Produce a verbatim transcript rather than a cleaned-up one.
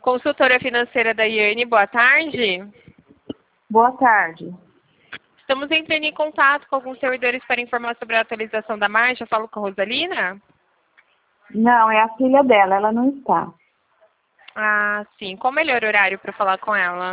Consultora financeira da Iane, boa tarde. Boa tarde. Estamos entrando em contato com alguns servidores para informar sobre a atualização da marcha. Falo com a Rosalina? Não, é a filha dela, ela não está. Ah, sim. Qual o melhor horário para falar com ela?